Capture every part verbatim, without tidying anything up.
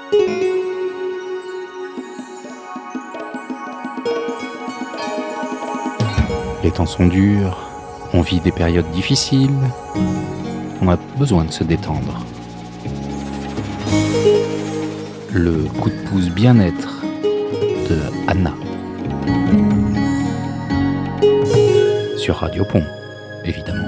Les temps sont durs, on vit des périodes difficiles, on a besoin de se détendre. Le coup de pouce bien-être de Anna. Sur Radio Pont, évidemment.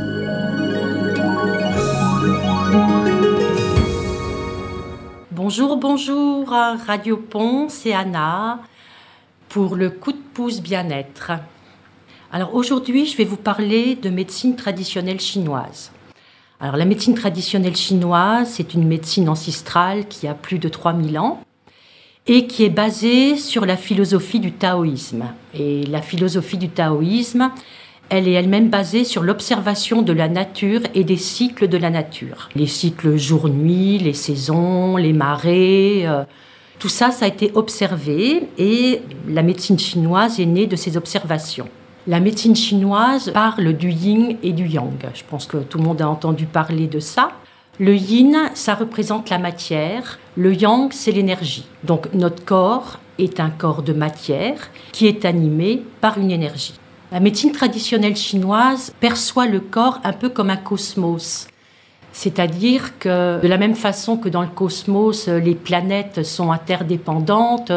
Bonjour, bonjour, à Radio Pont, c'est Anna pour le coup de pouce bien-être. Alors aujourd'hui, je vais vous parler de médecine traditionnelle chinoise. Alors la médecine traditionnelle chinoise, c'est une médecine ancestrale qui a plus de trois mille ans et qui est basée sur la philosophie du taoïsme. Et la philosophie du taoïsme, elle est elle-même basée sur l'observation de la nature et des cycles de la nature. Les cycles jour-nuit, les saisons, les marées, euh, tout ça, ça a été observé et la médecine chinoise est née de ces observations. La médecine chinoise parle du yin et du yang. Je pense que tout le monde a entendu parler de ça. Le yin, ça représente la matière. Le yang, c'est l'énergie. Donc notre corps est un corps de matière qui est animé par une énergie. La médecine traditionnelle chinoise perçoit le corps un peu comme un cosmos. C'est-à-dire que de la même façon que dans le cosmos, les planètes sont interdépendantes,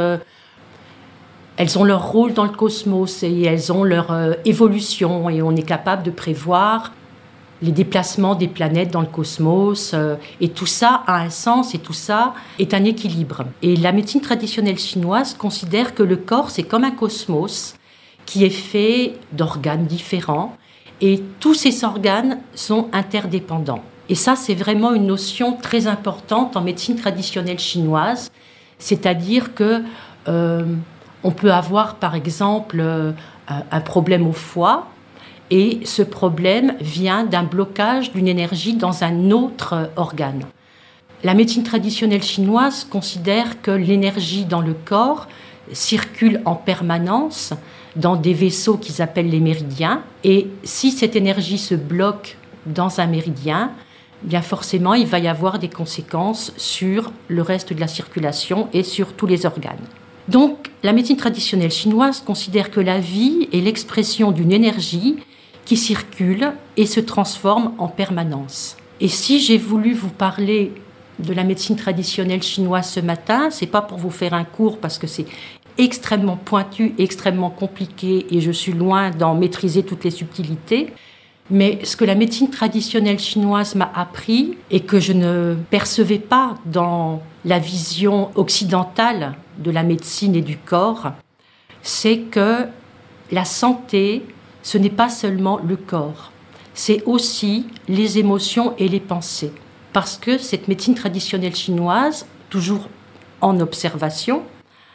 elles ont leur rôle dans le cosmos et elles ont leur euh, évolution et on est capable de prévoir les déplacements des planètes dans le cosmos euh, et tout ça a un sens et tout ça est un équilibre. Et la médecine traditionnelle chinoise considère que le corps c'est comme un cosmos qui est fait d'organes différents et tous ces organes sont interdépendants. Et ça c'est vraiment une notion très importante en médecine traditionnelle chinoise, c'est-à-dire que euh, on peut avoir, par exemple, euh, un problème au foie et ce problème vient d'un blocage d'une énergie dans un autre organe. La médecine traditionnelle chinoise considère que l'énergie dans le corps circule en permanence dans des vaisseaux qu'ils appellent les méridiens et si cette énergie se bloque dans un méridien, bien forcément, il va y avoir des conséquences sur le reste de la circulation et sur tous les organes. Donc, la médecine traditionnelle chinoise considère que la vie est l'expression d'une énergie qui circule et se transforme en permanence. Et si j'ai voulu vous parler de la médecine traditionnelle chinoise ce matin, c'est pas pour vous faire un cours parce que c'est extrêmement pointu, extrêmement compliqué et je suis loin d'en maîtriser toutes les subtilités. Mais ce que la médecine traditionnelle chinoise m'a appris et que je ne percevais pas dans la vision occidentale de la médecine et du corps, c'est que la santé, ce n'est pas seulement le corps, c'est aussi les émotions et les pensées. Parce que cette médecine traditionnelle chinoise, toujours en observation,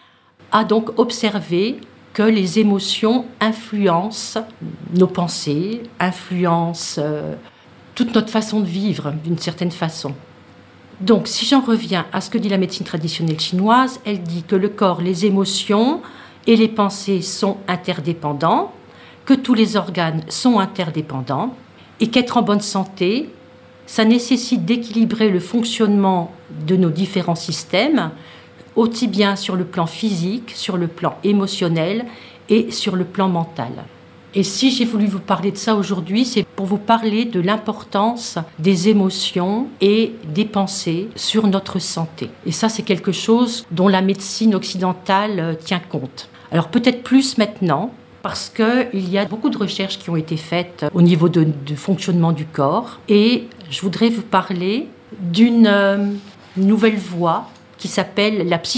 a donc observé que les émotions influencent nos pensées, influencent euh, toute notre façon de vivre d'une certaine façon. Donc, si j'en reviens à ce que dit la médecine traditionnelle chinoise, elle dit que le corps, les émotions et les pensées sont interdépendants, que tous les organes sont interdépendants et qu'être en bonne santé, ça nécessite d'équilibrer le fonctionnement de nos différents systèmes, aussi bien sur le plan physique, sur le plan émotionnel et sur le plan mental. Et si j'ai voulu vous parler de ça aujourd'hui, c'est pour vous parler de l'importance des émotions et des pensées sur notre santé. Et ça, c'est quelque chose dont la médecine occidentale tient compte. Alors peut-être plus maintenant, parce qu'il y a beaucoup de recherches qui ont été faites au niveau de, du fonctionnement du corps. Et je voudrais vous parler d'une euh, nouvelle voie qui s'appelle la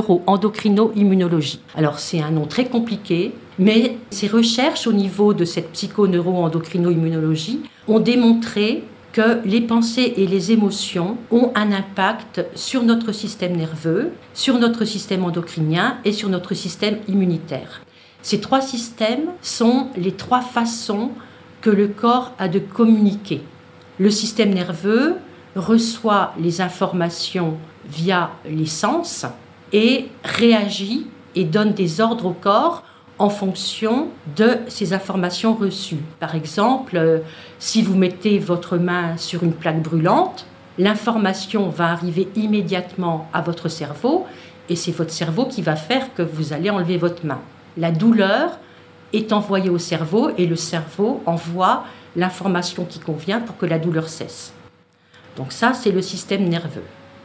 psychoneuro-endocrino-immunologie. Alors c'est un nom très compliqué, mais ces recherches au niveau de cette psychoneuro-endocrino-immunologie ont démontré que les pensées et les émotions ont un impact sur notre système nerveux, sur notre système endocrinien et sur notre système immunitaire. Ces trois systèmes sont les trois façons que le corps a de communiquer. Le système nerveux reçoit les informations via les sens et réagit et donne des ordres au corps en fonction de ces informations reçues. Par exemple, euh, si vous mettez votre main sur une plaque brûlante, l'information va arriver immédiatement à votre cerveau et c'est votre cerveau qui va faire que vous allez enlever votre main. La douleur est envoyée au cerveau et le cerveau envoie l'information qui convient pour que la douleur cesse. Donc ça, c'est le système nerveux.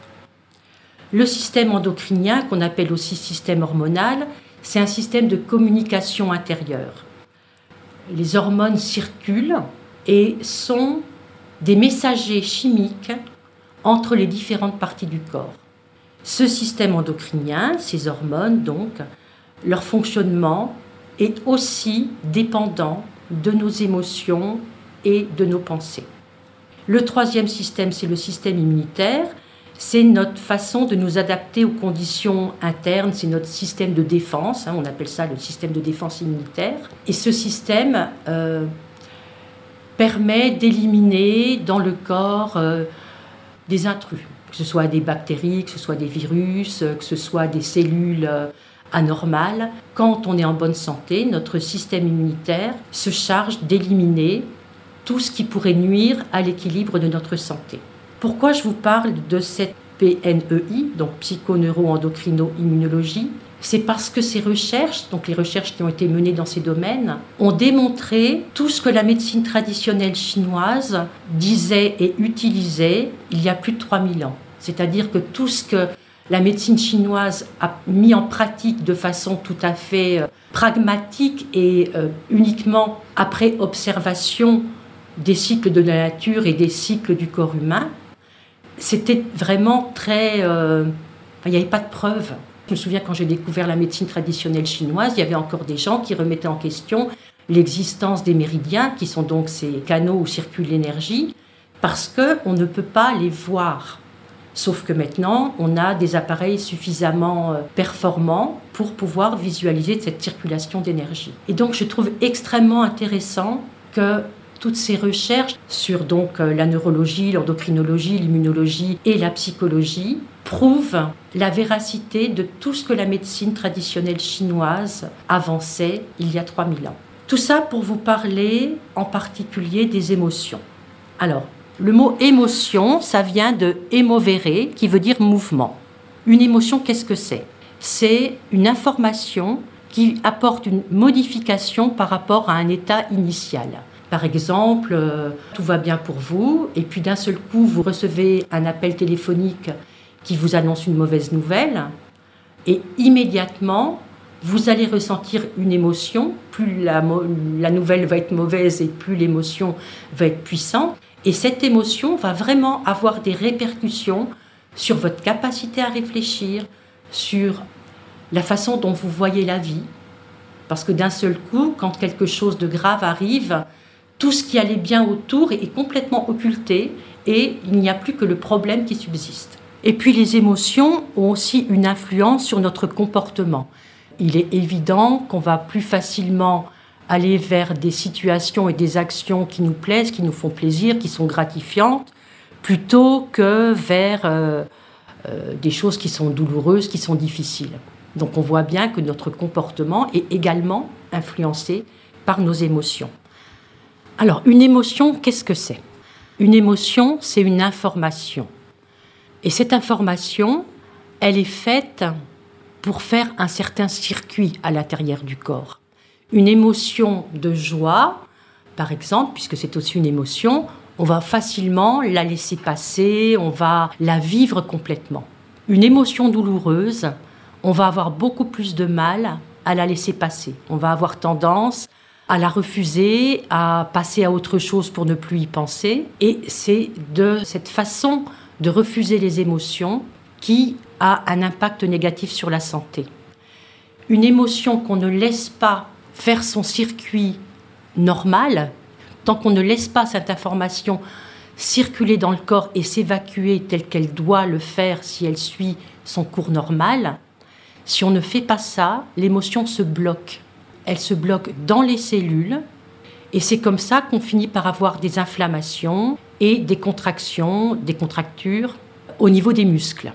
Le système endocrinien, qu'on appelle aussi système hormonal, c'est un système de communication intérieure. Les hormones circulent et sont des messagers chimiques entre les différentes parties du corps. Ce système endocrinien, ces hormones donc, leur fonctionnement est aussi dépendant de nos émotions et de nos pensées. Le troisième système, c'est le système immunitaire. C'est notre façon de nous adapter aux conditions internes, c'est notre système de défense, hein, on appelle ça le système de défense immunitaire. Et ce système euh, permet d'éliminer dans le corps euh, des intrus, que ce soit des bactéries, que ce soit des virus, que ce soit des cellules euh, anormales. Quand on est en bonne santé, notre système immunitaire se charge d'éliminer tout ce qui pourrait nuire à l'équilibre de notre santé. Pourquoi je vous parle de cette P N E I, donc psycho-neuro-endocrino-immunologie ? C'est parce que ces recherches, donc les recherches qui ont été menées dans ces domaines, ont démontré tout ce que la médecine traditionnelle chinoise disait et utilisait il y a plus de trois mille ans. C'est-à-dire que tout ce que la médecine chinoise a mis en pratique de façon tout à fait pragmatique et euh, uniquement après observation des cycles de la nature et des cycles du corps humain, c'était vraiment très... Euh, il n'y avait pas de preuves. Je me souviens quand j'ai découvert la médecine traditionnelle chinoise, il y avait encore des gens qui remettaient en question l'existence des méridiens, qui sont donc ces canaux où circule l'énergie, parce qu'on ne peut pas les voir. Sauf que maintenant, on a des appareils suffisamment performants pour pouvoir visualiser cette circulation d'énergie. Et donc, je trouve extrêmement intéressant que toutes ces recherches sur donc la neurologie, l'endocrinologie, l'immunologie et la psychologie prouvent la véracité de tout ce que la médecine traditionnelle chinoise avançait il y a trois mille ans. Tout ça pour vous parler en particulier des émotions. Alors, le mot émotion, ça vient de émovere, qui veut dire mouvement. Une émotion, qu'est-ce que c'est ? C'est une information qui apporte une modification par rapport à un état initial. Par exemple, euh, tout va bien pour vous, et puis d'un seul coup, vous recevez un appel téléphonique qui vous annonce une mauvaise nouvelle, et immédiatement, vous allez ressentir une émotion. Plus la, mo- la nouvelle va être mauvaise et plus l'émotion va être puissante. Et cette émotion va vraiment avoir des répercussions sur votre capacité à réfléchir, sur la façon dont vous voyez la vie. Parce que d'un seul coup, quand quelque chose de grave arrive, tout ce qui allait bien autour est complètement occulté et il n'y a plus que le problème qui subsiste. Et puis les émotions ont aussi une influence sur notre comportement. Il est évident qu'on va plus facilement aller vers des situations et des actions qui nous plaisent, qui nous font plaisir, qui sont gratifiantes, plutôt que vers euh, euh, des choses qui sont douloureuses, qui sont difficiles. Donc on voit bien que notre comportement est également influencé par nos émotions. Alors, une émotion, qu'est-ce que c'est ? Une émotion, c'est une information. Et cette information, elle est faite pour faire un certain circuit à l'intérieur du corps. Une émotion de joie, par exemple, puisque c'est aussi une émotion, on va facilement la laisser passer, on va la vivre complètement. Une émotion douloureuse, on va avoir beaucoup plus de mal à la laisser passer. On va avoir tendance à la refuser, à passer à autre chose pour ne plus y penser. Et c'est de cette façon de refuser les émotions qui a un impact négatif sur la santé. Une émotion qu'on ne laisse pas faire son circuit normal, tant qu'on ne laisse pas cette information circuler dans le corps et s'évacuer telle qu'elle doit le faire si elle suit son cours normal, si on ne fait pas ça, l'émotion se bloque. Elle se bloque dans les cellules et c'est comme ça qu'on finit par avoir des inflammations et des contractions, des contractures au niveau des muscles.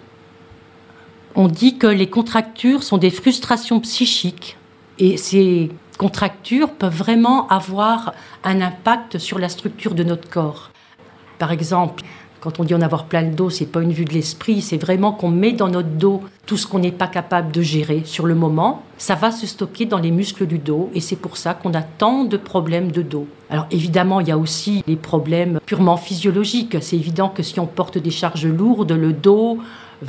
On dit que les contractures sont des frustrations psychiques et ces contractures peuvent vraiment avoir un impact sur la structure de notre corps. Par exemple, Quand on dit en avoir plein le dos, c'est pas une vue de l'esprit, c'est vraiment qu'on met dans notre dos tout ce qu'on n'est pas capable de gérer sur le moment. Ça va se stocker dans les muscles du dos et c'est pour ça qu'on a tant de problèmes de dos. Alors évidemment, il y a aussi les problèmes purement physiologiques. C'est évident que si on porte des charges lourdes, le dos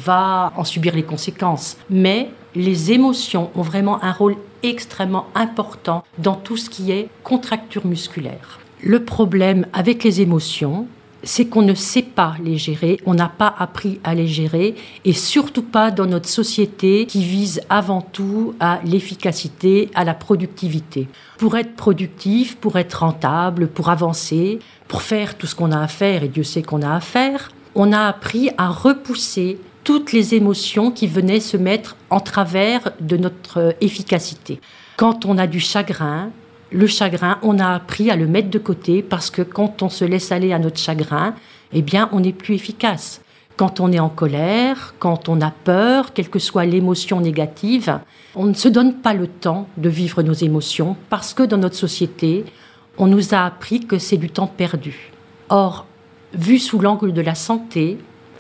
va en subir les conséquences. Mais les émotions ont vraiment un rôle extrêmement important dans tout ce qui est contracture musculaire. Le problème avec les émotions, c'est qu'on ne sait pas les gérer, on n'a pas appris à les gérer, et surtout pas dans notre société qui vise avant tout à l'efficacité, à la productivité. Pour être productif, pour être rentable, pour avancer, pour faire tout ce qu'on a à faire, et Dieu sait qu'on a à faire, on a appris à repousser toutes les émotions qui venaient se mettre en travers de notre efficacité. Quand on a du chagrin, le chagrin, on a appris à le mettre de côté parce que quand on se laisse aller à notre chagrin, eh bien, on n'est plus efficace. Quand on est en colère, quand on a peur, quelle que soit l'émotion négative, on ne se donne pas le temps de vivre nos émotions parce que dans notre société, on nous a appris que c'est du temps perdu. Or, vu sous l'angle de la santé,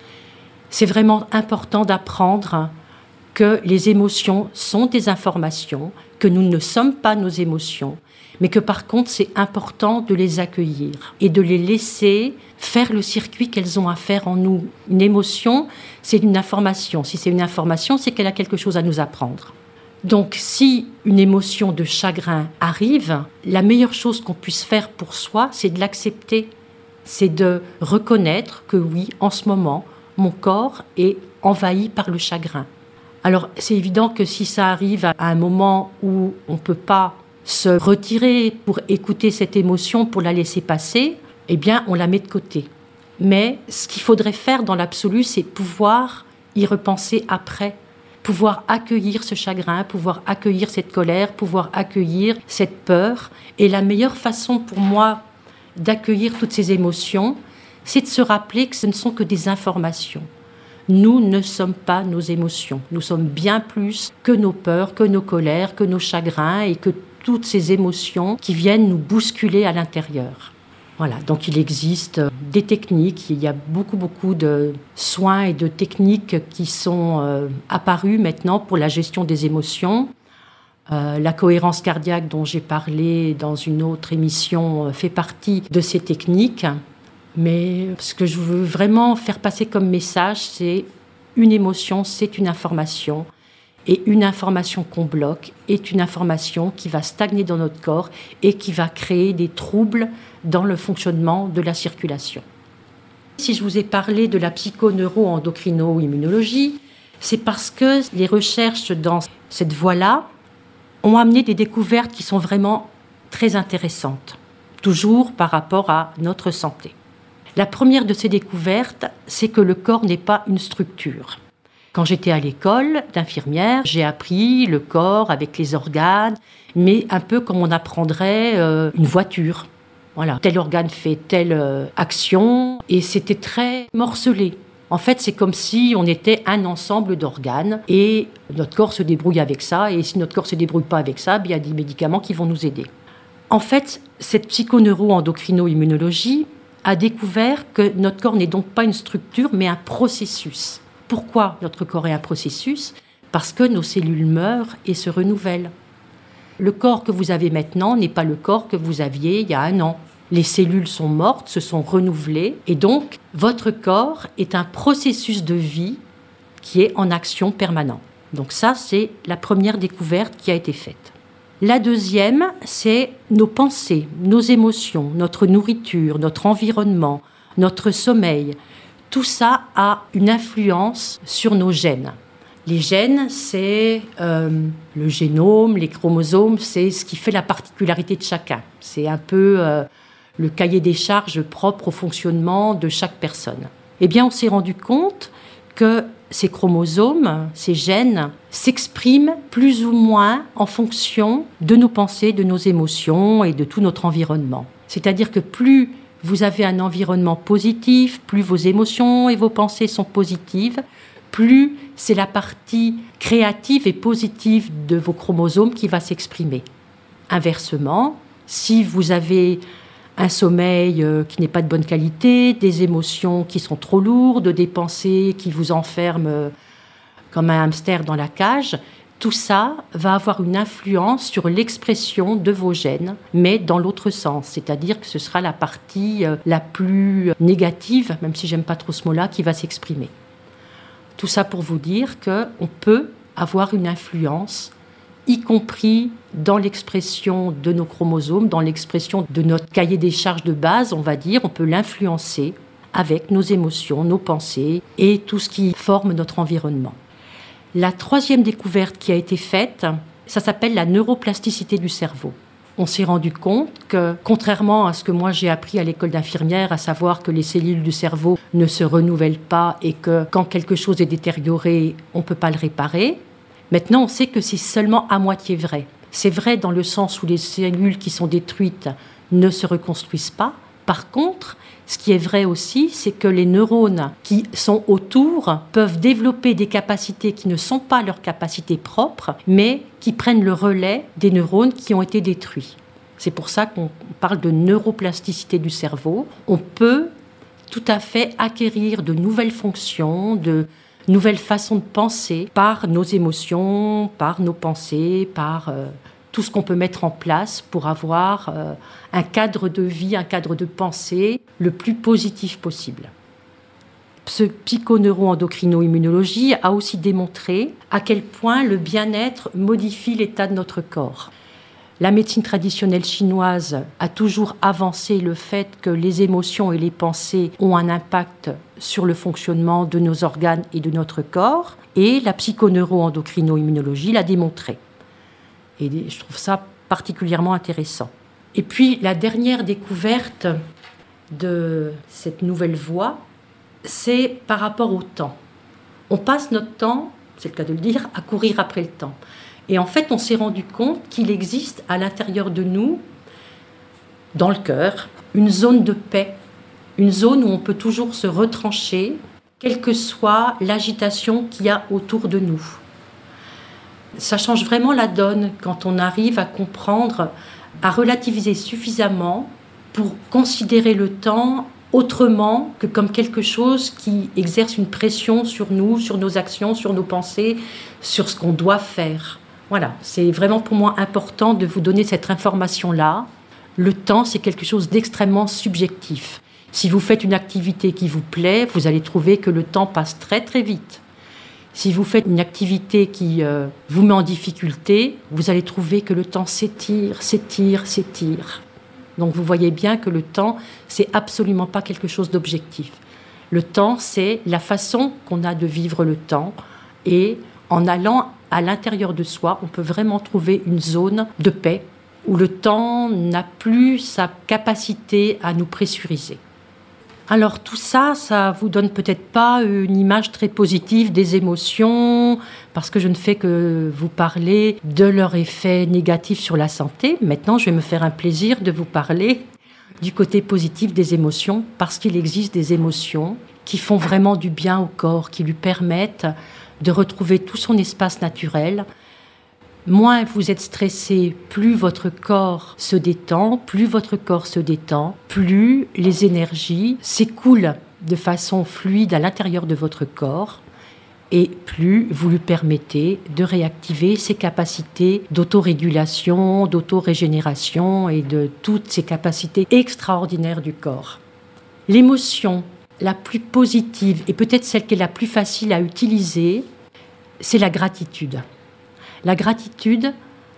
c'est vraiment important d'apprendre que les émotions sont des informations, que nous ne sommes pas nos émotions, mais que par contre, c'est important de les accueillir et de les laisser faire le circuit qu'elles ont à faire en nous. Une émotion, c'est une information. Si c'est une information, c'est qu'elle a quelque chose à nous apprendre. Donc, si une émotion de chagrin arrive, la meilleure chose qu'on puisse faire pour soi, c'est de l'accepter. C'est de reconnaître que oui, en ce moment, mon corps est envahi par le chagrin. Alors, c'est évident que si ça arrive à un moment où on ne peut pas se retirer pour écouter cette émotion, pour la laisser passer, eh bien, on la met de côté. Mais ce qu'il faudrait faire dans l'absolu, c'est pouvoir y repenser après, pouvoir accueillir ce chagrin, pouvoir accueillir cette colère, pouvoir accueillir cette peur. Et la meilleure façon pour moi d'accueillir toutes ces émotions, c'est de se rappeler que ce ne sont que des informations. Nous ne sommes pas nos émotions. Nous sommes bien plus que nos peurs, que nos colères, que nos chagrins et que toutes ces émotions qui viennent nous bousculer à l'intérieur. Voilà, donc il existe des techniques, il y a beaucoup, beaucoup de soins et de techniques qui sont euh, apparus maintenant pour la gestion des émotions. Euh, la cohérence cardiaque dont j'ai parlé dans une autre émission fait partie de ces techniques. Mais ce que je veux vraiment faire passer comme message, c'est une émotion, c'est une information. Et une information qu'on bloque est une information qui va stagner dans notre corps et qui va créer des troubles dans le fonctionnement de la circulation. Si je vous ai parlé de la psychoneuro-endocrino-immunologie, c'est parce que les recherches dans cette voie-là ont amené des découvertes qui sont vraiment très intéressantes, toujours par rapport à notre santé. La première de ces découvertes, c'est que le corps n'est pas une structure. Quand j'étais à l'école d'infirmière, j'ai appris le corps avec les organes, mais un peu comme on apprendrait euh, une voiture. Voilà, tel organe fait telle euh, action, et c'était très morcelé. En fait, c'est comme si on était un ensemble d'organes, et notre corps se débrouille avec ça, et si notre corps ne se débrouille pas avec ça, il y a des médicaments qui vont nous aider. En fait, cette psychoneuro-endocrino-immunologie a découvert que notre corps n'est donc pas une structure, mais un processus. Pourquoi notre corps est un processus ? Parce que nos cellules meurent et se renouvellent. Le corps que vous avez maintenant n'est pas le corps que vous aviez il y a un an. Les cellules sont mortes, se sont renouvelées, et donc votre corps est un processus de vie qui est en action permanente. Donc ça, c'est la première découverte qui a été faite. La deuxième, c'est nos pensées, nos émotions, notre nourriture, notre environnement, notre sommeil. Tout ça a une influence sur nos gènes. Les gènes, c'est euh, le génome, les chromosomes, c'est ce qui fait la particularité de chacun. C'est un peu euh, le cahier des charges propre au fonctionnement de chaque personne. Eh bien, on s'est rendu compte que ces chromosomes, ces gènes, s'expriment plus ou moins en fonction de nos pensées, de nos émotions et de tout notre environnement. C'est-à-dire que plus vous avez un environnement positif, plus vos émotions et vos pensées sont positives, plus c'est la partie créative et positive de vos chromosomes qui va s'exprimer. Inversement, si vous avez un sommeil euh, qui n'est pas de bonne qualité, des émotions qui sont trop lourdes, des pensées qui vous enferment euh, comme un hamster dans la cage. Tout ça va avoir une influence sur l'expression de vos gènes, mais dans l'autre sens, c'est-à-dire que ce sera la partie euh, la plus négative, même si j'aime pas trop ce mot-là, qui va s'exprimer. Tout ça pour vous dire qu'on peut avoir une influence, y compris dans l'expression de nos chromosomes, dans l'expression de notre cahier des charges de base, on va dire, on peut l'influencer avec nos émotions, nos pensées et tout ce qui forme notre environnement. La troisième découverte qui a été faite, ça s'appelle la neuroplasticité du cerveau. On s'est rendu compte que, contrairement à ce que moi j'ai appris à l'école d'infirmière, à savoir que les cellules du cerveau ne se renouvellent pas et que quand quelque chose est détérioré, on ne peut pas le réparer, maintenant on sait que c'est seulement à moitié vrai. C'est vrai dans le sens où les cellules qui sont détruites ne se reconstruisent pas. Par contre, ce qui est vrai aussi, c'est que les neurones qui sont autour peuvent développer des capacités qui ne sont pas leurs capacités propres, mais qui prennent le relais des neurones qui ont été détruits. C'est pour ça qu'on parle de neuroplasticité du cerveau. On peut tout à fait acquérir de nouvelles fonctions, de nouvelles façons de penser par nos émotions, par nos pensées, par euh, tout ce qu'on peut mettre en place pour avoir euh, un cadre de vie, un cadre de pensée le plus positif possible. Ce psychoneuroendocrino-immunologie a aussi démontré à quel point le bien-être modifie l'état de notre corps. La médecine traditionnelle chinoise a toujours avancé le fait que les émotions et les pensées ont un impact sur le fonctionnement de nos organes et de notre corps, et la psychoneuroendocrino-immunologie l'a démontré. Et je trouve ça particulièrement intéressant. Et puis, la dernière découverte de cette nouvelle voie, c'est par rapport au temps. On passe notre temps, c'est le cas de le dire, à courir après le temps. Et en fait, on s'est rendu compte qu'il existe à l'intérieur de nous, dans le cœur, une zone de paix, une zone où on peut toujours se retrancher, quelle que soit l'agitation qu'il y a autour de nous. Ça change vraiment la donne quand on arrive à comprendre, à relativiser suffisamment pour considérer le temps autrement que comme quelque chose qui exerce une pression sur nous, sur nos actions, sur nos pensées, sur ce qu'on doit faire. Voilà, c'est vraiment pour moi important de vous donner cette information-là. Le temps, c'est quelque chose d'extrêmement subjectif. Si vous faites une activité qui vous plaît, vous allez trouver que le temps passe très très vite. Si vous faites une activité qui euh, vous met en difficulté, vous allez trouver que le temps s'étire, s'étire, s'étire. Donc vous voyez bien que le temps, c'est absolument pas quelque chose d'objectif. Le temps, c'est la façon qu'on a de vivre le temps. Et en allant à l'intérieur de soi, on peut vraiment trouver une zone de paix où le temps n'a plus sa capacité à nous pressuriser. Alors tout ça, ça vous donne peut-être pas une image très positive des émotions, parce que je ne fais que vous parler de leur effet négatif sur la santé. Maintenant, je vais me faire un plaisir de vous parler du côté positif des émotions, parce qu'il existe des émotions qui font vraiment du bien au corps, qui lui permettent de retrouver tout son espace naturel. Moins vous êtes stressé, plus votre corps se détend, plus votre corps se détend, plus les énergies s'écoulent de façon fluide à l'intérieur de votre corps et plus vous lui permettez de réactiver ses capacités d'autorégulation, d'autorégénération et de toutes ces capacités extraordinaires du corps. L'émotion la plus positive et peut-être celle qui est la plus facile à utiliser, c'est la gratitude. La gratitude,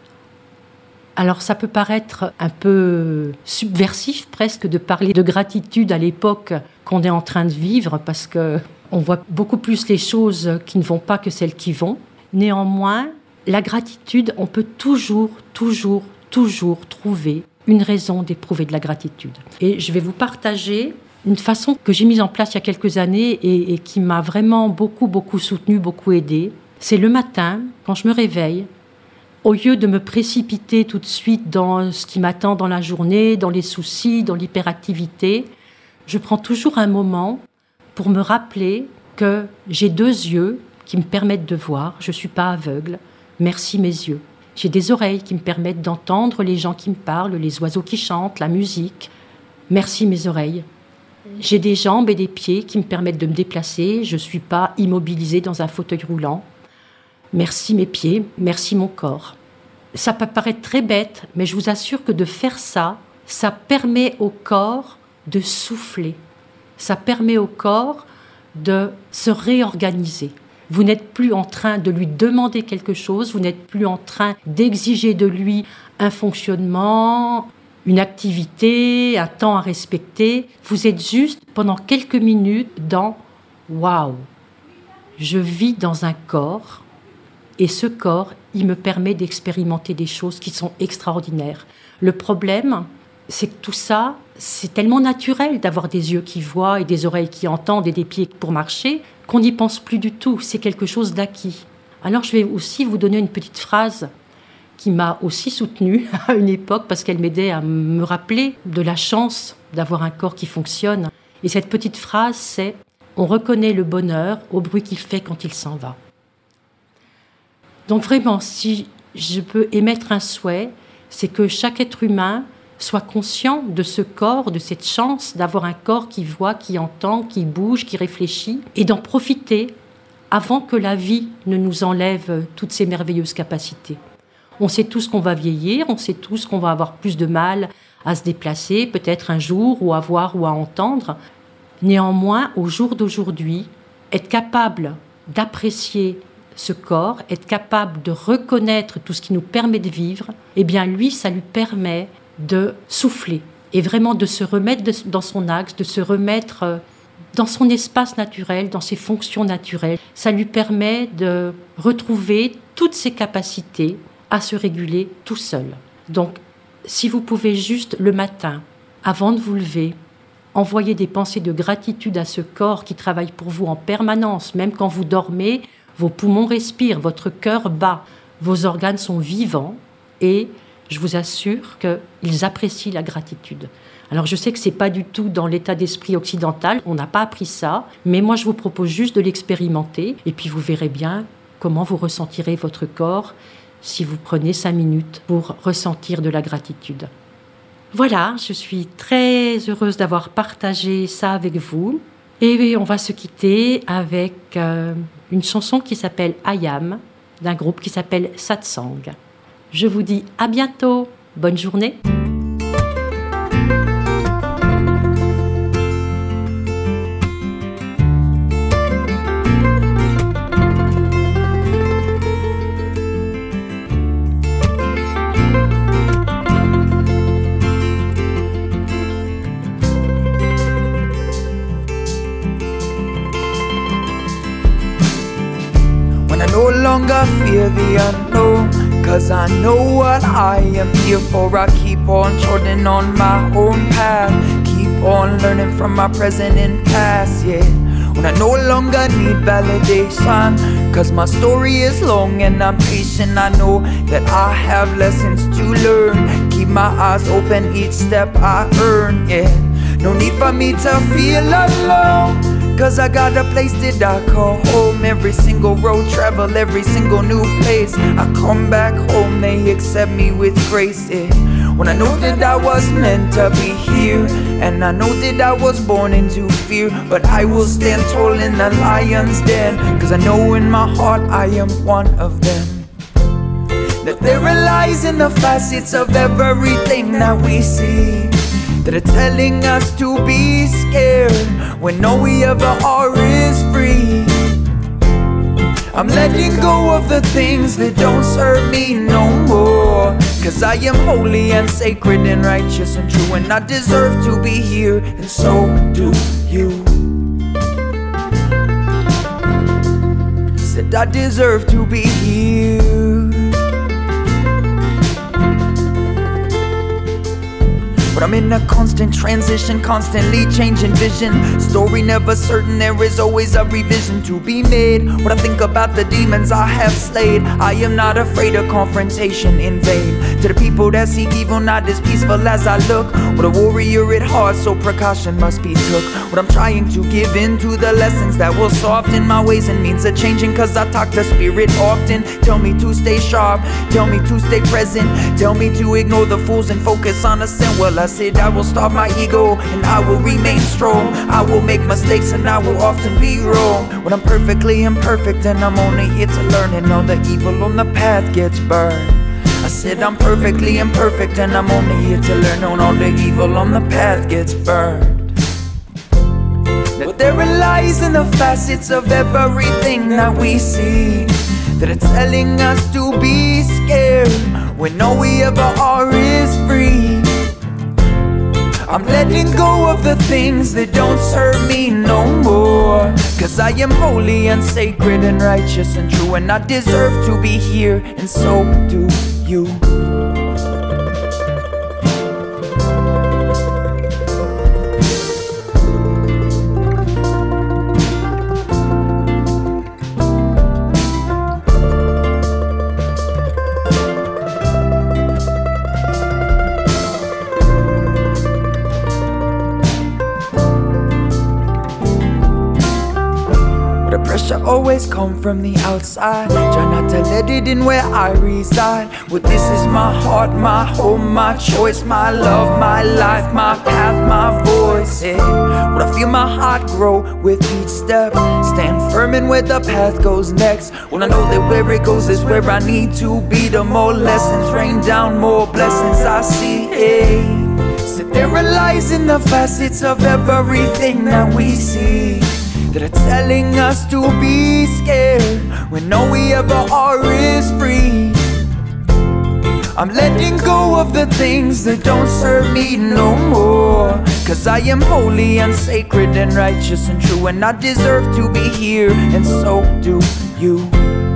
alors ça peut paraître un peu subversif presque de parler de gratitude à l'époque qu'on est en train de vivre parce qu'on voit beaucoup plus les choses qui ne vont pas que celles qui vont. Néanmoins, la gratitude, on peut toujours, toujours, toujours trouver une raison d'éprouver de la gratitude. Et je vais vous partager une façon que j'ai mise en place il y a quelques années et, et qui m'a vraiment beaucoup, beaucoup soutenue, beaucoup aidée. C'est le matin, quand je me réveille, au lieu de me précipiter tout de suite dans ce qui m'attend dans la journée, dans les soucis, dans l'hyperactivité, je prends toujours un moment pour me rappeler que j'ai deux yeux qui me permettent de voir, je ne suis pas aveugle, merci mes yeux. J'ai des oreilles qui me permettent d'entendre les gens qui me parlent, les oiseaux qui chantent, la musique. Merci mes oreilles. J'ai des jambes et des pieds qui me permettent de me déplacer. Je ne suis pas immobilisée dans un fauteuil roulant. Merci mes pieds, merci mon corps. Ça peut paraître très bête, mais je vous assure que de faire ça, ça permet au corps de souffler. Ça permet au corps de se réorganiser. Vous n'êtes plus en train de lui demander quelque chose, vous n'êtes plus en train d'exiger de lui un fonctionnement, une activité, un temps à respecter. Vous êtes juste pendant quelques minutes dans « waouh, je vis dans un corps et ce corps, il me permet d'expérimenter des choses qui sont extraordinaires. » Le problème, c'est que tout ça, c'est tellement naturel d'avoir des yeux qui voient et des oreilles qui entendent et des pieds pour marcher qu'on n'y pense plus du tout. C'est quelque chose d'acquis. Alors je vais aussi vous donner une petite phrase qui m'a aussi soutenue à une époque parce qu'elle m'aidait à me rappeler de la chance d'avoir un corps qui fonctionne. Et cette petite phrase, c'est « On reconnaît le bonheur au bruit qu'il fait quand il s'en va ». Donc vraiment, si je peux émettre un souhait, c'est que chaque être humain soit conscient de ce corps, de cette chance d'avoir un corps qui voit, qui entend, qui bouge, qui réfléchit, et d'en profiter avant que la vie ne nous enlève toutes ces merveilleuses capacités. On sait tous qu'on va vieillir, on sait tous qu'on va avoir plus de mal à se déplacer, peut-être un jour, ou à voir ou à entendre. Néanmoins, au jour d'aujourd'hui, être capable d'apprécier ce corps, être capable de reconnaître tout ce qui nous permet de vivre, eh bien lui, ça lui permet de souffler et vraiment de se remettre de, dans son axe, de se remettre dans son espace naturel, dans ses fonctions naturelles. Ça lui permet de retrouver toutes ses capacités à se réguler tout seul. Donc, si vous pouvez juste le matin, avant de vous lever, envoyer des pensées de gratitude à ce corps qui travaille pour vous en permanence, même quand vous dormez, vos poumons respirent, votre cœur bat, vos organes sont vivants et je vous assure qu'ils apprécient la gratitude. Alors je sais que ce n'est pas du tout dans l'état d'esprit occidental, on n'a pas appris ça, mais moi je vous propose juste de l'expérimenter et puis vous verrez bien comment vous ressentirez votre corps si vous prenez cinq minutes pour ressentir de la gratitude. Voilà, je suis très heureuse d'avoir partagé ça avec vous. Et on va se quitter avec euh, une chanson qui s'appelle I Am, d'un groupe qui s'appelle Satsang. Je vous dis à bientôt. Bonne journée. No longer fear the unknown, cause I know what I am here for. I keep on trotting on my own path, keep on learning from my present and past, yeah. When I no longer need validation, cause my story is long and I'm patient. I know that I have lessons to learn, keep my eyes open each step I earn, yeah. No need for me to feel alone, cause I got a place that I call home. Every single road travel, every single new place, I come back home, they accept me with grace, yeah. When I know that I was meant to be here, and I know that I was born into fear, but I will stand tall in the lion's den, cause I know in my heart I am one of them. That there are lies in the facets of everything that we see, that are telling us to be scared when all we ever are is free. I'm letting go of the things that don't serve me no more, cause I am holy and sacred and righteous and true, and I deserve to be here, and so do you. Said I deserve to be here. But I'm in a constant transition, constantly changing vision. Story never certain, there is always a revision to be made. When I think about the demons I have slayed, I am not afraid of confrontation in vain. To the people that seek evil, not as peaceful as I look, with a warrior at heart, so precaution must be took. What I'm trying to give in to the lessons that will soften my ways and means of changing, cause I talk to spirit often. Tell me to stay sharp, tell me to stay present, tell me to ignore the fools and focus on the sin. Well, I said I will starve my ego and I will remain strong. I will make mistakes and I will often be wrong. When I'm perfectly imperfect and I'm only here to learn, and all the evil on the path gets burned. I said I'm perfectly imperfect and I'm only here to learn, and all the evil on the path gets burned. But there are lies in the facets of everything that we see, that are telling us to be scared when all we ever are is free. I'm letting go of the things that don't serve me no more, cause I am holy and sacred and righteous and true, and I deserve to be here, and so do you. Pressure always come from the outside. Try not to let it in where I reside. Well, this is my heart, my home, my choice, my love, my life, my path, my voice. Yeah. When I feel my heart grow with each step, stand firm in where the path goes next. Well, I know that where it goes is where I need to be. The more lessons rain down, more blessings I see. Yeah. So there are lies in the facets of everything that we see, that are telling us to be scared when all we ever are is free. I'm letting go of the things that don't serve me no more, cause I am holy and sacred and righteous and true, and I deserve to be here, and so do you.